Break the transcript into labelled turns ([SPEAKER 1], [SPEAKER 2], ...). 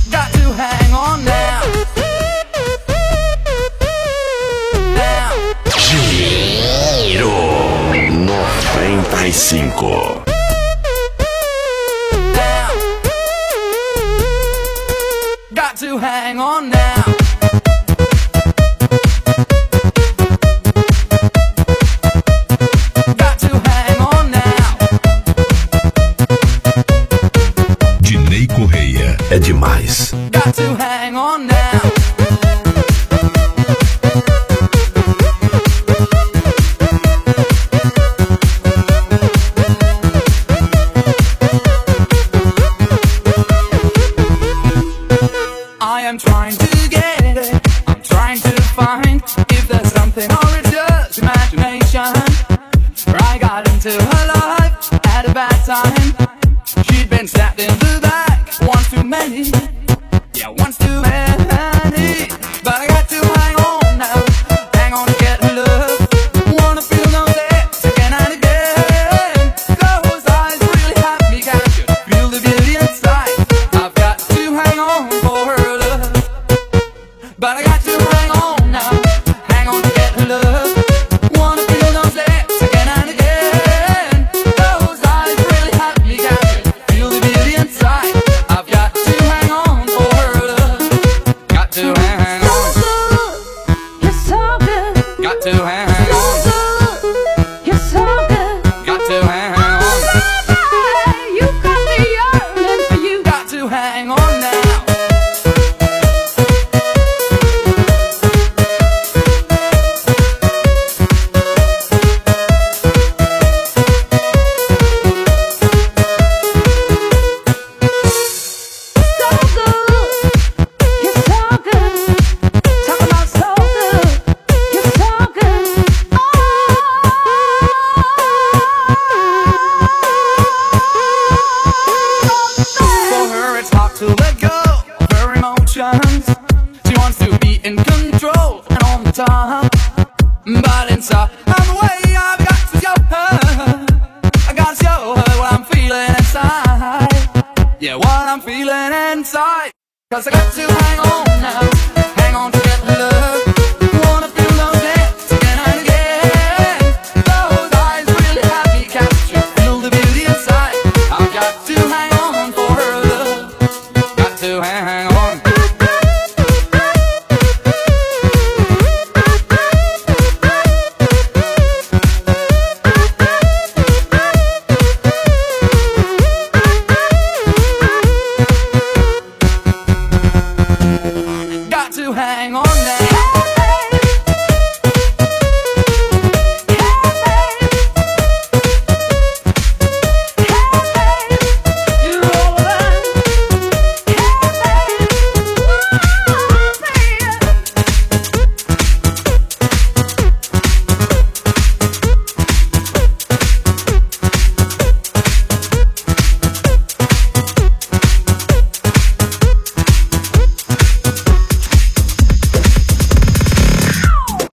[SPEAKER 1] Got to hang on now.
[SPEAKER 2] Giro 95.
[SPEAKER 1] Got to hang on now. Got to hang on now.
[SPEAKER 2] Dinei Correia é demais.
[SPEAKER 1] Got to hang on now. I am trying to get it. I'm trying to find if there's something or it's just imagination. I got into her life at a bad time. She'd been stabbed in the back once too many. Yeah, once too many. But I got to hang on now. Hang on to get her love. Wanna feel those lips again and again. Those eyes really have me captured. Feel the beauty inside. I've got to hang on for her love. But I got to hang on now. Hang on to get her love. Wanna feel those lips again and again. Those eyes really have me captured. Feel the beauty inside. I've got to hang on for her love. Got to hang on.
[SPEAKER 3] You're so good.
[SPEAKER 1] Got to hang on.
[SPEAKER 3] You're so good.
[SPEAKER 1] Got to hang on.
[SPEAKER 3] You got me yearning for you.
[SPEAKER 1] Got to hang on now.
[SPEAKER 3] So good. You're so good. Talk about so good. You're so good.
[SPEAKER 1] For her it's hard to let go of her emotions. She wants to be in control and on the top. But inside I'm way I've got to show her. I gotta show her what I'm feeling inside. Yeah, what I'm feeling inside. Cause I got to hang on now. Hang on to get love. Wanna feel those lips again and again. Those eyes really have me captured. Feel the beauty inside. I've got to hang on for her love. Got to hang on. Got to hang on.